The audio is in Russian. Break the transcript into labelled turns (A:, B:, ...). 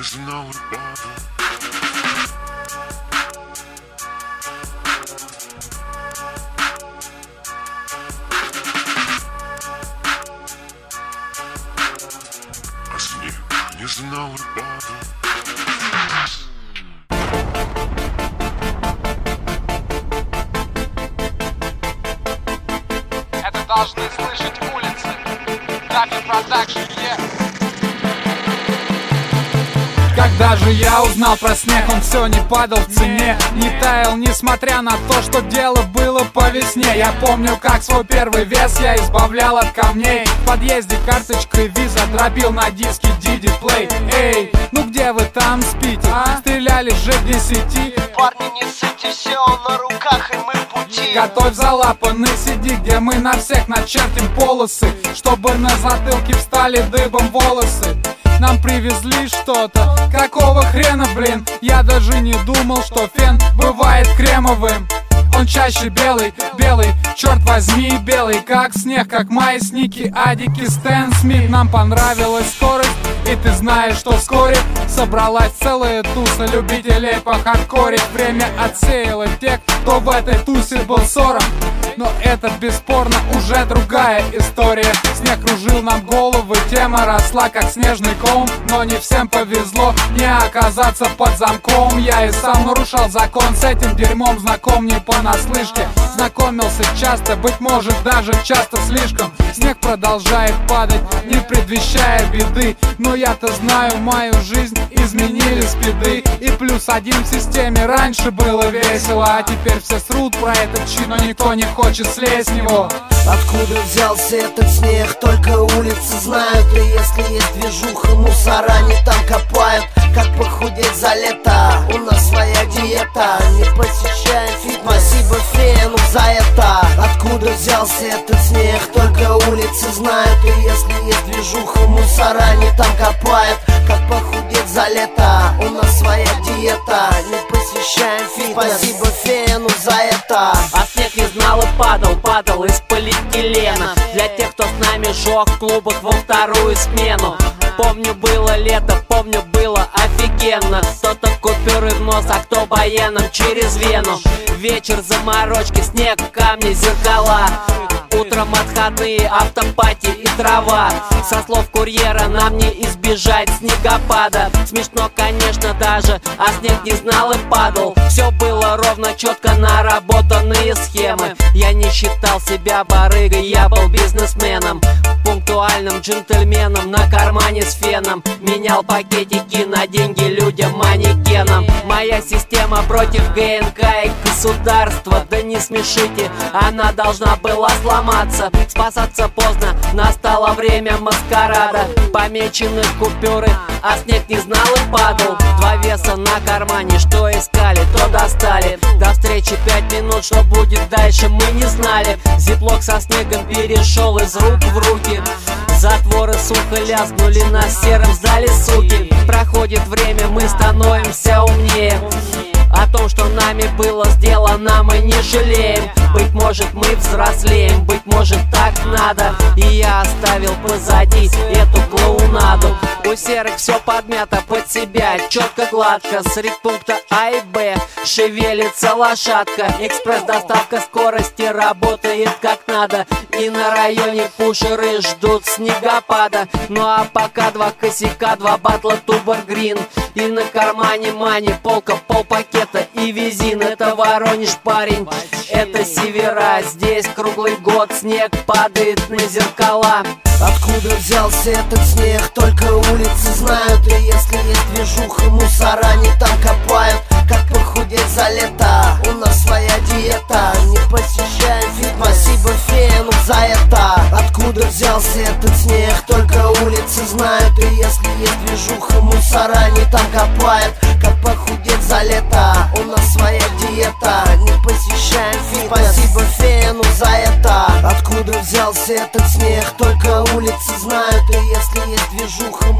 A: знал и падал. А снег не знал и падал.
B: Это должны слышать улицы. Дафи Продакшн, Когда же я узнал про снег, он все не падал в цене, не таял, несмотря на то, что дело было по весне. Я помню, как свой первый вес я избавлял от камней. В подъезде карточкой виза дробил на диске Didi Play. Эй, ну где вы там спите? Стреляли же к 10.
C: Парни, не ссыте, все на руках, и мы в пути.
B: Готовь залапанный, сиди, где мы на всех начертим полосы, чтобы на затылке встали дыбом волосы. Нам привезли что-то, какого хрена, блин? Я даже не думал, что фен бывает кремовым. Он чаще белый, белый, черт возьми, белый, как снег, как майсники, адики, Стэн Смит. Нам понравилась скорость, и ты знаешь, что вскоре собралась целая туса любителей похардкорить. Время отсеяло тех, кто в этой тусе был ссором. Но это бесспорно уже другая история. Снег кружил нам головы, тема росла как снежный ком. Но не всем повезло не оказаться под замком. Я и сам нарушал закон, с этим дерьмом знаком не понаслышке. Знакомился часто, быть может даже часто слишком. Снег продолжает падать, не предвещая беды. Но я-то знаю, мою жизнь изменили спиды. И +1 в системе, раньше было весело, а теперь все срут про этот чин, но никто не хочет слезть с него.
C: Откуда взялся этот снег, только улицы знают. И если есть движуха, мусора не там копают. Как похудеть за лето, у нас своя диета. Не посещаем фит, спасибо фену за это. Откуда взялся этот снег, только улицы знают. И если есть движуха, мусора не там копают. Как похудеть за лето, у нас своя диета. Не посещаем фит, спасибо фену за это.
D: А снег не знал и падал из полиэтилена. Для тех, кто с нами жёг в клубах во вторую смену. Помню, было лето, помню, было офигенно. Кто-то купюры в нос, а кто баяном через вену. Вечер, заморочки, снег, камни, зеркала. Утром отходные, автопати и трава. Со слов курьера нам не избежать снегопада. Смешно, конечно, даже, а снег не знал и падал. Все было ровно, четко наработанные схемы. Я не считал себя барыгой, я был бизнесменом. Пунктуальным джентльменом, на кармане с феном. Менял пакетики на деньги людям-манекенам. Моя система против ГНК и государства. Да не смешите, она должна была сломаться. Спасаться поздно, настало время маскарада. Помечены купюры, а снег не знал и падал. 2 веса на кармане, что искали, то достали. До встречи 5 минут, что будет дальше, мы не знали. Зиплок со снегом перешел из рук в руки. Затворы сухо лязгнули на сером зале, суки. Проходит время, мы становимся умнее. О том, что нами было сделано, мы не жалеем. Быть может, мы взрослеем, быть может, так надо. И я оставил позади эту клоунаду. У серых все подмято под себя, четко, гладко. С рекпункта А и Б шевелится лошадка. Экспресс-доставка скорости работает как надо. И на районе пушеры ждут снегопада. Ну а пока 2 косяка, 2 батла Тубер Грин. И на кармане мани, полка, полпакета и визин. Это Воронеж, парень, это севера. Здесь круглый год снег падает на зеркала.
C: Откуда взялся этот снег, только улицы знают. И если есть движуха, мусора не там копают. Как похудеть за лето, у нас своя диета. Не посещаем фит, спасибо фену за это. Откуда взялся этот снег, только улицы знают. И если есть движуха, мусора не там копают. Как похудеть за лето, у нас своя диета. Не посещаем фит, спасибо фену за это. Откуда взялся этот снег, только улицы знают. И если есть движуха,